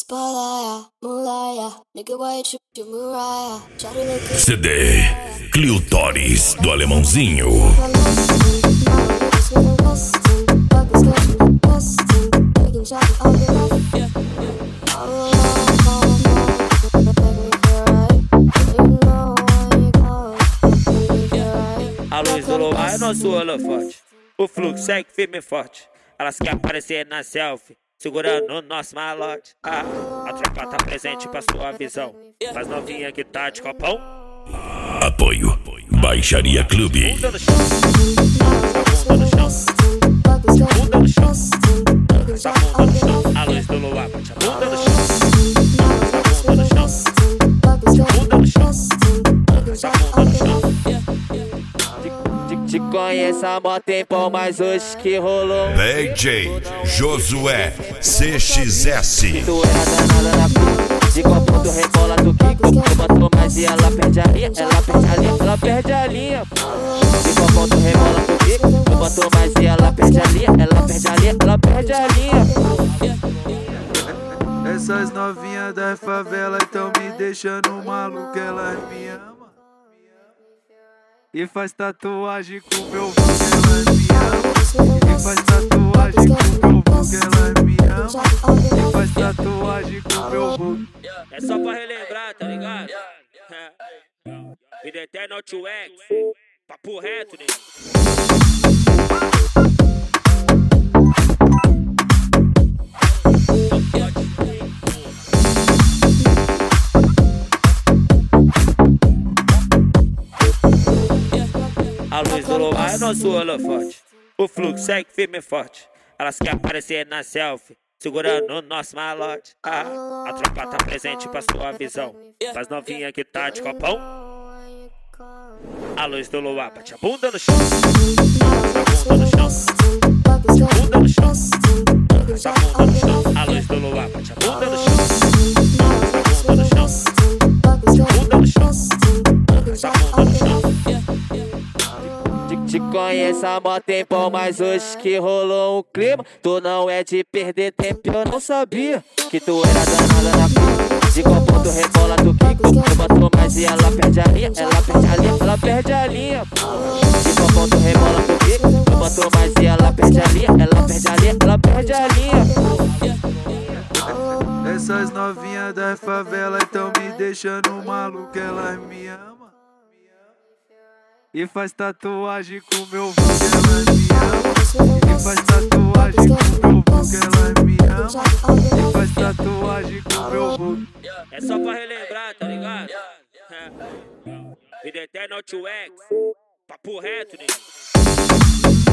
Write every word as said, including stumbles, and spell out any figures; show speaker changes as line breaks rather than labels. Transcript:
C D Clitóris do Alemãozinho.
A luz do luar é nosso holofote. O fluxo segue firme e forte. Elas querem aparecer na selfie, segurando o nosso malote. Ah, a tropa tá presente pra sua visão. Mas novinha que tá de copão.
Apoio Baixaria Clube.
Bunda no chão, bunda no chão, bunda no chão, essa bunda no chão. A luz do luar bate a bunda no chão, essa bunda no chão, bunda no chão, essa bunda no chão. Te conheço há mó tempão, mas hoje que rolou
D J Josué C X S.
tu era danada na fita, de qual ponto rebola do Kiko. Tu botou mais e ela perde a linha, ela perde a linha, ela perde a linha. De qual ponto rebola do Kiko. Tu botou mais e ela perde a linha, ela perde a linha, ela perde a linha.
Essas novinhas da favela tão me deixando maluco, elas me amam e faz tatuagem com meu vulgo, elas me amam e faz tatuagem com meu vulgo, elas me amam e faz tatuagem com meu vulgo.
É só pra relembrar, tá ligado? Vida eterna ao tio X, papo reto, nego. A luz do luar é nosso holofote. O fluxo segue firme e forte. Elas querem aparecer na selfie, segurando o nosso malote. Ah, a tropa tá presente pra sua visão. Mas novinha que tá de copão. A luz do luar bate a bunda no chão, essa bunda no chão, bunda no chão, essa bunda no chão. A luz do luar bate a bunda no chão, essa bunda no chão, bunda no chão, essa bunda no chão. Te conheço há mó tempão, mas hoje que rolou um clima. Tu não é de perder tempo, eu não sabia que tu era danada na fita. De qual ponto rebola do Kiko. Tu botou mais e ela perde a linha, ela perde a linha, ela perde a linha. De qual ponto rebola do Kiko. Tu botou mais e ela perde a linha, ela perde a linha, ela perde a linha.
Essas novinhas da favela tão me deixando maluco, elas me amam e faz tatuagem com meu vulgo, elas me amam e faz tatuagem com meu vulgo, elas me amam e faz tatuagem com meu vulgo.
É só pra relembrar, tá ligado? Vida eterna ao tio X, papo reto, nego.